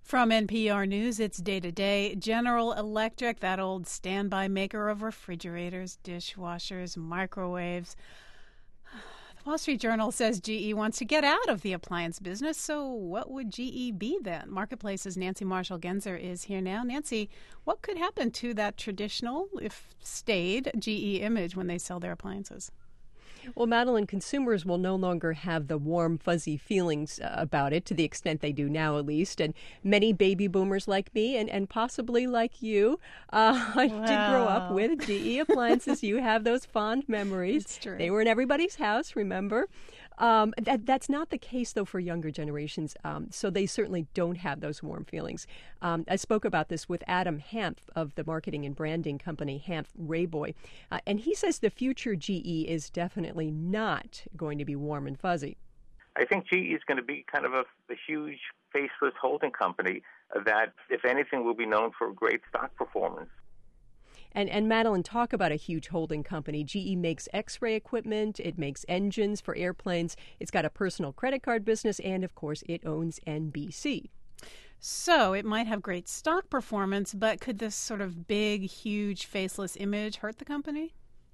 From NPR News, it's Day to Day. General Electric, that old standby maker of refrigerators, dishwashers, microwaves. The Wall Street Journal says GE wants to get out of the appliance business. So what would GE be then? Marketplace's Nancy Marshall-Genzer is here now. Nancy, what could happen to that traditional, if stayed, GE image when they sell their appliances? Well, Madeline, consumers will no longer have the warm, fuzzy feelings about it, to the extent they do now, at least. And many baby boomers like me and possibly like you did grow up with GE appliances. You have those fond memories. It's true. They were in everybody's house, remember? That's not the case, though, for younger generations, so they certainly don't have those warm feelings. I spoke about this with Adam Hanft of the marketing and branding company Hanft Rayboy, and he says the future GE is definitely not going to be warm and fuzzy. I think GE is going to be kind of a huge faceless holding company that, if anything, will be known for great stock performance. And Madeline, talk about a huge holding company. GE makes X-ray equipment. It makes engines for airplanes. It's got a personal credit card business. And, of course, it owns NBC. So it might have great stock performance, but could this sort of big, huge, faceless image hurt the company?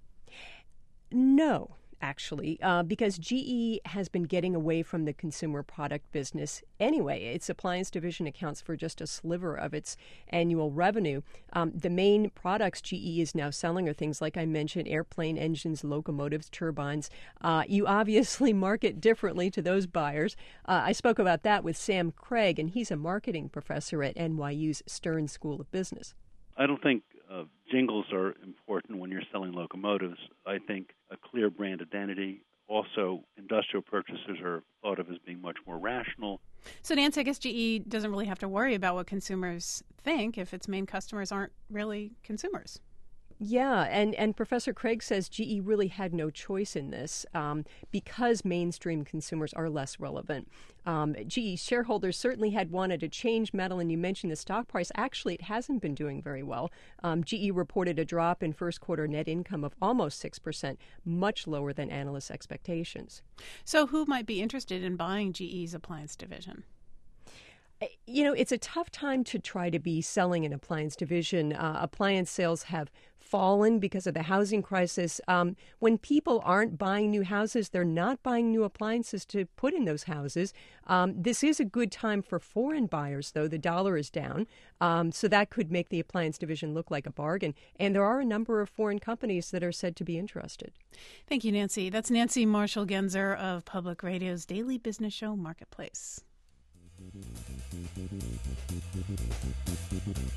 No, actually, because GE has been getting away from the consumer product business anyway. Its appliance division accounts for just a sliver of its annual revenue. The main products GE is now selling are things like I mentioned, airplane engines, locomotives, turbines. You obviously market differently to those buyers. I spoke about that with Sam Craig, and he's a marketing professor at NYU's Stern School of Business. I don't think jingles are important when you're selling locomotives. I think a clear brand identity. Also, industrial purchasers are thought of as being much more rational. So, Nancy, I guess GE doesn't really have to worry about what consumers think if its main customers aren't really consumers. Yeah, and Professor Craig says GE really had no choice in this because mainstream consumers are less relevant. GE shareholders certainly had wanted a change. Madeline, you mentioned the stock price. Actually, it hasn't been doing very well. GE reported a drop in first quarter net income of almost 6%, much lower than analysts' expectations. So who might be interested in buying GE's appliance division? You know, it's a tough time to try to be selling an appliance division. Appliance sales have fallen because of the housing crisis. When people aren't buying new houses, they're not buying new appliances to put in those houses. This is a good time for foreign buyers, though. The dollar is down, so that could make the appliance division look like a bargain. And there are a number of foreign companies that are said to be interested. Thank you, Nancy. That's Nancy Marshall-Genzer of Public Radio's daily business show, Marketplace.